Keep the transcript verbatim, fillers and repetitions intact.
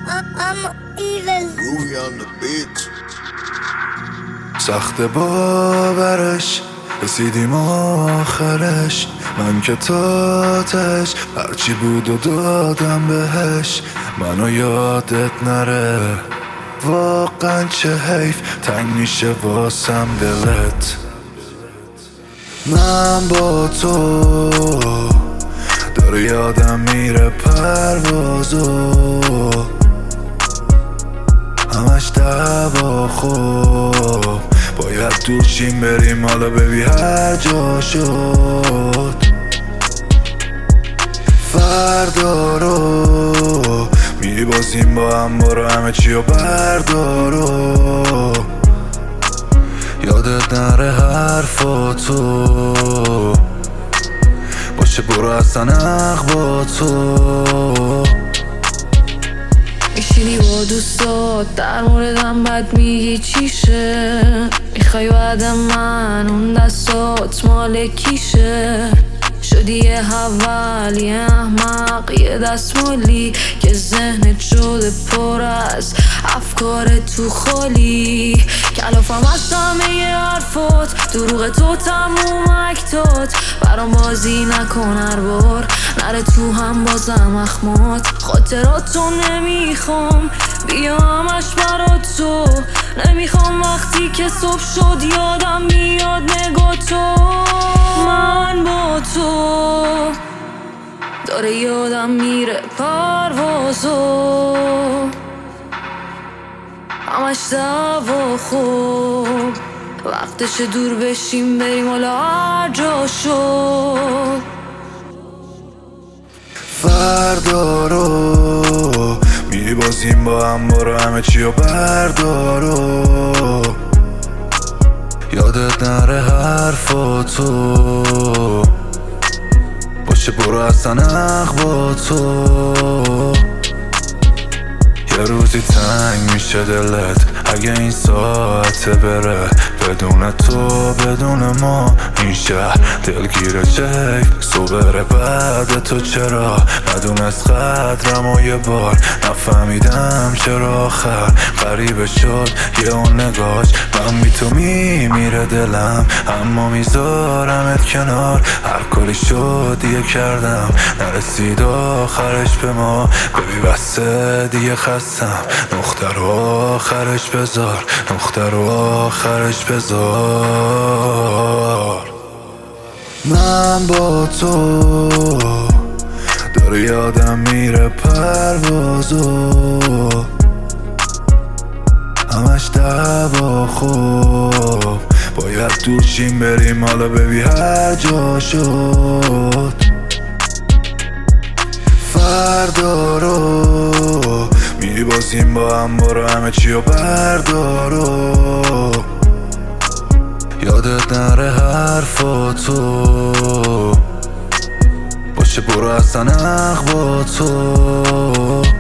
سخت باورش رسیدیم آخرش، من که تاتش هرچی بود و دادم بهش. منو یادت نره واقعا چه حیف، تنگ میشه واسم دلت. من با تو داره یادم میره پروازو، همش دعوا خوب باید دوشیم بریم، حالا ببی هر جا شد. فردا رو میبازیم با هم، برو همه چی رو بردارو. یادت نره حرفاتو باشه، برو اصلا اخوا تو. میشینی با دوستات در موردم بد میگی چیشه، میخوای بعد من اون دستات مال کیشه. شدی یه حول یه احمق یه دستمالی که ذهنت شده پر از افکار تو خالی. کلافم از همه حرفات، دروغ تو تموم اکتات، برام بازی نکن هر بار نره تو هم بازم اخمات. خاطراتو نمیخوام بیا همش برا تو، نمیخوام وقتی که صبح شد یادم میاد نگاه تو. من با تو داره یادم میره پروازو، همش دعوا خوب وقتش دور بشیم بریم حالا هر جا شد. فردا رو میبازیم با هم، برو همه چی رو بردارو. یادت نره حرفاتو باشه، برو اصلا اخوا تو. یه روزی تنگ میشه دلت اگه این ساعته بره، بدون تو بدون ما این شهر دلگیره. چه حیف صبح بره بعد تو، چرا ندونست قدرم و یه بار نفهمیدم چرا آخر غریبه شد یه اون نگاش. من بی تو میمیره دلم اما میذارمت کنار، هر کاری شد دیگه کردم نرسید آخرش به ما. ببی بسته دیگه خستم، نقطه رو آخرش بذار، نقطه رو آخرش بذار. من با تو داره یادم میره پروازو، همش دعوا خوب باید دوشیم بریم، حالا ببی هر جا شد. فردا رو میبازیم با هم، برو همه چی رو بردارو. یادت نره حرفاتو باشه، برو اصلا اخوا تو.